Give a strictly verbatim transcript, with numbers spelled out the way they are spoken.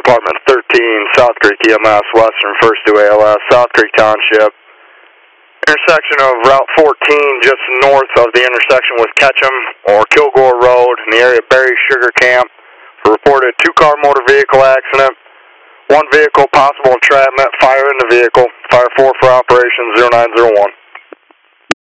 Department thirteen, South Creek E M S, Western First two A L S, South Creek Township. Intersection of Route fourteen, just north of the intersection with Ketchum or Kilgore Road in the area of Berry Sugar Camp. Reported two-car motor vehicle accident. One vehicle possible entrapment. Fire in the vehicle. Fire four for operation zero nine zero one.